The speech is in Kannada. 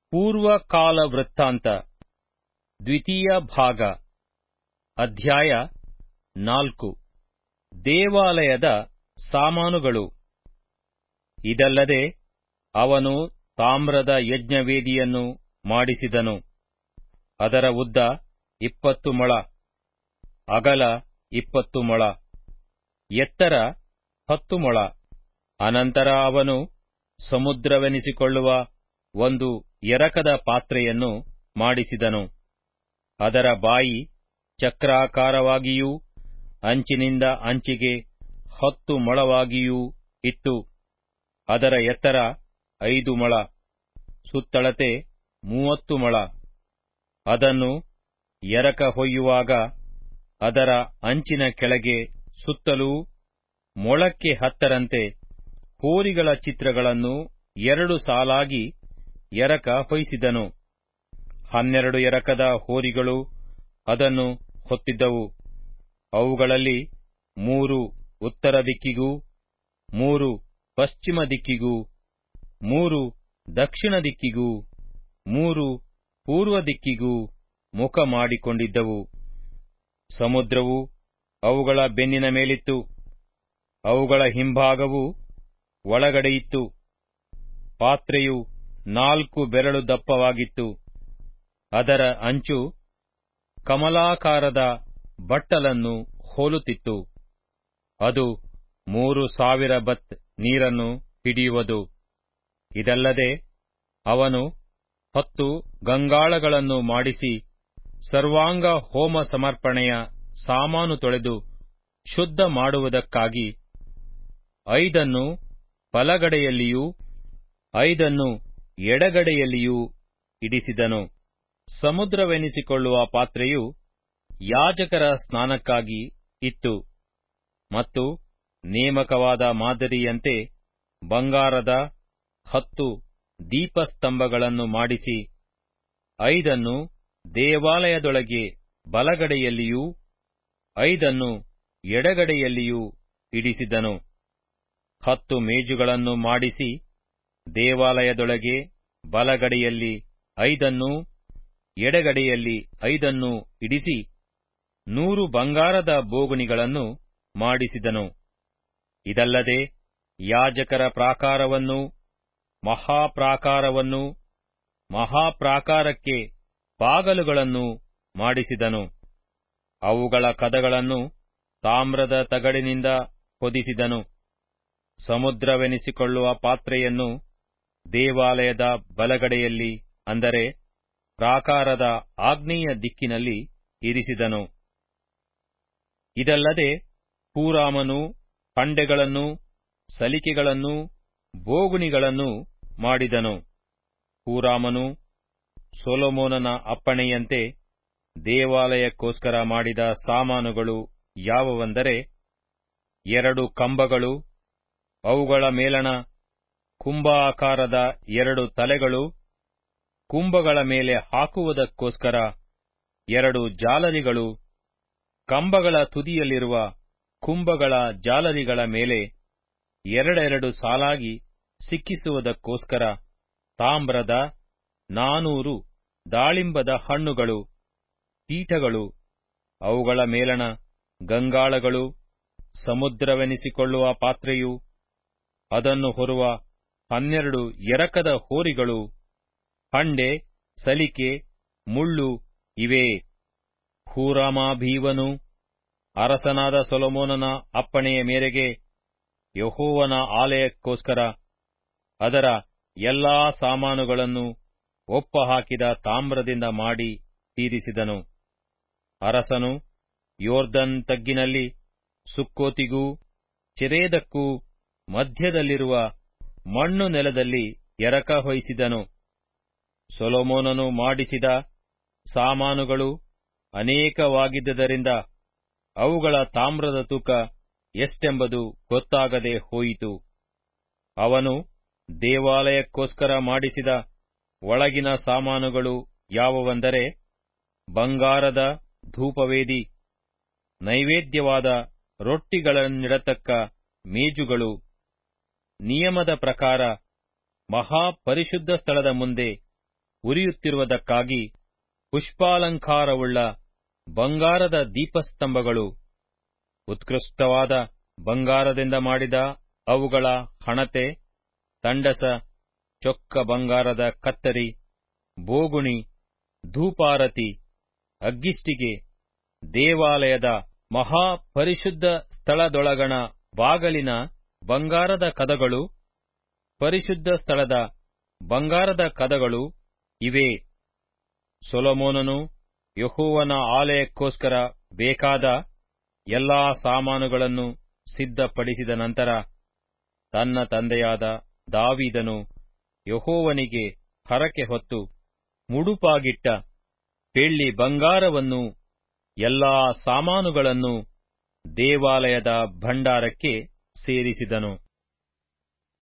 ಪೂರ್ವಕಾಲ ವೃತ್ತಾಂತ ದ್ವಿತೀಯ ಭಾಗ ಅಧ್ಯಾಯ 4 ದೇವಾಲಯದ ಸಾಮಾನುಗಳು. ಇದಲ್ಲದೆ ಅವನು ತಾಮ್ರದ ಯಜ್ಞವೇದಿಯನ್ನು ಮಾಡಿಸಿದನು. ಅದರ ಉದ್ದ 20 ಮೊಳ, ಅಗಲ 20 ಮೊಳ, ಎತ್ತರ 10 ಮೊಳ. ಅನಂತರ ಅವನು ಸಮುದ್ರವೆನಿಸಿಕೊಳ್ಳುವ ಒಂದು ಎರಕದ ಪಾತ್ರೆಯನ್ನು ಮಾಡಿಸಿದನು. ಅದರ ಬಾಯಿ ಚಕ್ರಾಕಾರವಾಗಿಯೂ ಅಂಚಿನಿಂದ ಅಂಚಿಗೆ 10 ಮೊಳವಾಗಿಯೂ ಇತ್ತು. ಅದರ ಎತ್ತರ 5 ಮೊಳ, ಸುತ್ತಳತೆ 30 ಮೊಳ. ಅದನ್ನು ಎರಕ ಹೊಯ್ಯುವಾಗ ಅದರ ಅಂಚಿನ ಕೆಳಗೆ ಸುತ್ತಲೂ ಮೊಳಕ್ಕೆ ಹತ್ತರಂತೆ ಹೋರಿಗಳ ಚಿತ್ರಗಳನ್ನು 2 ಸಾಲಾಗಿ ಎರಕ ಹೊಯ್ಯಿಸಿದನು. 12 ಎರಕದ ಹೋರಿಗಳು ಅದನ್ನು ಹೊತ್ತಿದ್ದವು. ಅವುಗಳಲ್ಲಿ 3 ಉತ್ತರ ದಿಕ್ಕಿಗೂ, 3 ಪಶ್ಚಿಮ ದಿಕ್ಕಿಗೂ, 3 ದಕ್ಷಿಣ ದಿಕ್ಕಿಗೂ, 3 ಪೂರ್ವ ದಿಕ್ಕಿಗೂ ಮುಖ ಮಾಡಿಕೊಂಡಿದ್ದವು. ಸಮುದ್ರವು ಅವುಗಳ ಬೆನ್ನಿನ ಮೇಲಿತ್ತು. ಅವುಗಳ ಹಿಂಭಾಗವು ಒಳಗಡೆಯಿತ್ತು. ಪಾತ್ರೆಯು 4 ಬೆರಳು ದಪ್ಪವಾಗಿತ್ತು. ಅದರ ಅಂಚು ಕಮಲಾಕಾರದ ಬಟ್ಟಲನ್ನು ಹೋಲುತ್ತಿತ್ತು. ಅದು 3000 ಬತ್ ನೀರನ್ನು ಹಿಡಿಯುವುದು. ಇದಲ್ಲದೆ ಅವನು 10 ಗಂಗಾಳಗಳನ್ನು ಮಾಡಿಸಿ ಸರ್ವಾಂಗ ಹೋಮ ಸಮರ್ಪಣೆಯ ಸಾಮಾನು ತೊಳೆದು ಶುದ್ಧ ಮಾಡುವುದಕ್ಕಾಗಿ 5 ಬಲಗಡೆಯಲ್ಲಿಯೂ 5 ಎಡಗಡೆಯಲ್ಲಿಯೂ ಇಡಿಸಿದನು. ಸಮುದ್ರವೆನಿಸಿಕೊಳ್ಳುವ ಪಾತ್ರೆಯು ಯಾಜಕರ ಸ್ನಾನಕ್ಕಾಗಿ ಇತ್ತು. ಮತ್ತು ನೇಮಕವಾದ ಮಾದರಿಯಂತೆ ಬಂಗಾರದ 10 ದೀಪಸ್ತಂಭಗಳನ್ನು ಮಾಡಿಸಿ 5 ದೇವಾಲಯದೊಳಗೆ ಬಲಗಡೆಯಲ್ಲಿಯೂ 5 ಎಡಗಡೆಯಲ್ಲಿಯೂ ಇಡಿಸಿದನು. 10 ಮೇಜುಗಳನ್ನು ಮಾಡಿಸಿ ದೇವಾಲಯದೊಳಗೆ ಬಲಗಡೆಯಲ್ಲಿ 5 ಎಡಗಡೆಯಲ್ಲಿ 5 ಇಡಿಸಿ 100 ಬಂಗಾರದ ಬೋಗುಣಿಗಳನ್ನು ಮಾಡಿಸಿದನು. ಇದಲ್ಲದೆ ಯಾಜಕರ ಪ್ರಾಕಾರವನ್ನೂ ಮಹಾಪ್ರಾಕಾರವನ್ನೂ ಮಹಾಪ್ರಾಕಾರಕ್ಕೆ ಬಾಗಲುಗಳನ್ನೂ ಮಾಡಿಸಿದನು. ಅವುಗಳ ಕದಗಳನ್ನು ತಾಮ್ರದ ತಗಡಿನಿಂದ ಹೊದಿಸಿದನು. ಸಮುದ್ರವೆನಿಸಿಕೊಳ್ಳುವ ಪಾತ್ರೆಯನ್ನು ದೇವಾಲಯದ ಬಲಗಡೆಯಲ್ಲಿ, ಅಂದರೆ ಪ್ರಾಕಾರದ ಆಗ್ನೇಯ ದಿಕ್ಕಿನಲ್ಲಿ ಇರಿಸಿದನು. ಇದಲ್ಲದೆ ಹೂರಾಮನು ಪಂಡೆಗಳನ್ನೂ ಸಲಿಕೆಗಳನ್ನೂ ಬೋಗುಣಿಗಳನ್ನೂ ಮಾಡಿದನು. ಹೂರಾಮನು ಸೊಲೊಮೋನನ ಅಪ್ಪಣೆಯಂತೆ ದೇವಾಲಯಕ್ಕೋಸ್ಕರ ಮಾಡಿದ ಸಾಮಾನುಗಳು ಯಾವುವೆಂದರೆ 2 ಕಂಬಗಳು, ಅವುಗಳ ಮೇಲಣ ಕುಂಭಾಕಾರದ 2 ತಲೆಗಳು, ಕುಂಭಗಳ ಮೇಲೆ ಹಾಕುವುದಕ್ಕೋಸ್ಕರ 2 ಜಾಲರಿಗಳು, ಕಂಬಗಳ ತುದಿಯಲ್ಲಿರುವ ಕುಂಭಗಳ ಜಾಲರಿಗಳ ಮೇಲೆ 2 ಸಾಲಾಗಿ ಸಿಕ್ಕಿಸುವುದಕ್ಕೋಸ್ಕರ ತಾಮ್ರದ 400 ದಾಳಿಂಬದ ಹಣ್ಣುಗಳು, ಪೀಠಗಳು, ಅವುಗಳ ಮೇಲಣ ಗಂಗಾಳಗಳು, ಸಮುದ್ರವೆನಿಸಿಕೊಳ್ಳುವ ಪಾತ್ರೆಯು, ಅದನ್ನು ಹೊರುವ 12 ಎರಕದ ಹೋರಿಗಳು, ಹಂಡೆ, ಸಲಿಕೆ, ಮುಳ್ಳು ಇವೇ. ಹೂರಾಮಾಭೀವನು ಅರಸನಾದ ಸೊಲೊಮೋನನ ಅಪ್ಪಣೆಯ ಮೇರೆಗೆ ಯೆಹೋವನ ಆಲಯಕ್ಕೋಸ್ಕರ ಅದರ ಎಲ್ಲಾ ಸಾಮಾನುಗಳನ್ನು ಒಪ್ಪಹಾಕಿದ ತಾಮ್ರದಿಂದ ಮಾಡಿ ತೀರಿಸಿದನು. ಅರಸನು ಯೊರ್ದನ್ ತಗ್ಗಿನಲ್ಲಿ ಸುಕ್ಕೋತಿಗೂ ಚೆರೇದಕ್ಕೂ ಮಧ್ಯದಲ್ಲಿರುವ ಮಣ್ಣು ನೆಲದಲ್ಲಿ ಎರಕ ಹೊಯ್ಯಿಸಿದನು. ಸೊಲೊಮೋನನು ಮಾಡಿಸಿದ ಸಾಮಾನುಗಳು ಅನೇಕವಾಗಿದ್ದರಿಂದ ಅವುಗಳ ತಾಮ್ರದ ತೂಕ ಎಷ್ಟೆಂಬುದು ಗೊತ್ತಾಗದೆ ಹೋಯಿತು. ಅವನು ದೇವಾಲಯಕ್ಕೋಸ್ಕರ ಮಾಡಿಸಿದ ಒಳಗಿನ ಸಾಮಾನುಗಳು ಯಾವುವೆಂದರೆ ಬಂಗಾರದ ಧೂಪವೇದಿ, ನೈವೇದ್ಯವಾದ ರೊಟ್ಟಿಗಳನ್ನಿಡತಕ್ಕ ಮೇಜುಗಳು, ನಿಯಮದ ಪ್ರಕಾರ ಮಹಾಪರಿಶುದ್ಧ ಸ್ಥಳದ ಮುಂದೆ ಉರಿಯುತ್ತಿರುವುದಕ್ಕಾಗಿ ಪುಷ್ಪಾಲಂಕಾರವುಳ್ಳ ಬಂಗಾರದ ದೀಪಸ್ತಂಭಗಳು, ಉತ್ಕೃಷ್ಟವಾದ ಬಂಗಾರದಿಂದ ಮಾಡಿದ ಅವುಗಳ ಹಣತೆ, ತಂಡಸ, ಚೊಕ್ಕ ಬಂಗಾರದ ಕತ್ತರಿ, ಬೋಗುಣಿ, ಧೂಪಾರತಿ, ಅಗ್ಗಿಷ್ಟಿಗೆ, ದೇವಾಲಯದ ಮಹಾಪರಿಶುದ್ಧ ಸ್ಥಳದೊಳಗಣ ಬಾಗಲಿನ ಬಂಗಾರದ ಕದಗಳು, ಪರಿಶುದ್ಧ ಸ್ಥಳದ ಬಂಗಾರದ ಕದಗಳು ಇವೇ. ಸೊಲೊಮೋನನು ಯೆಹೋವನ ಆಲಯಕ್ಕೋಸ್ಕರ ಬೇಕಾದ ಎಲ್ಲಾ ಸಾಮಾನುಗಳನ್ನು ಸಿದ್ಧಪಡಿಸಿದ ನಂತರ ತನ್ನ ತಂದೆಯಾದ ದಾವೀದನು ಯೆಹೋವನಿಗೆ ಹರಕೆ ಹೊತ್ತು ಮುಡುಪಾಗಿಟ್ಟ ಬೆಳ್ಳಿ ಬಂಗಾರವನ್ನೂ ಎಲ್ಲಾ ಸಾಮಾನುಗಳನ್ನೂ ದೇವಾಲಯದ ಭಂಡಾರಕ್ಕೆ ಸೇರಿಸಿದನು.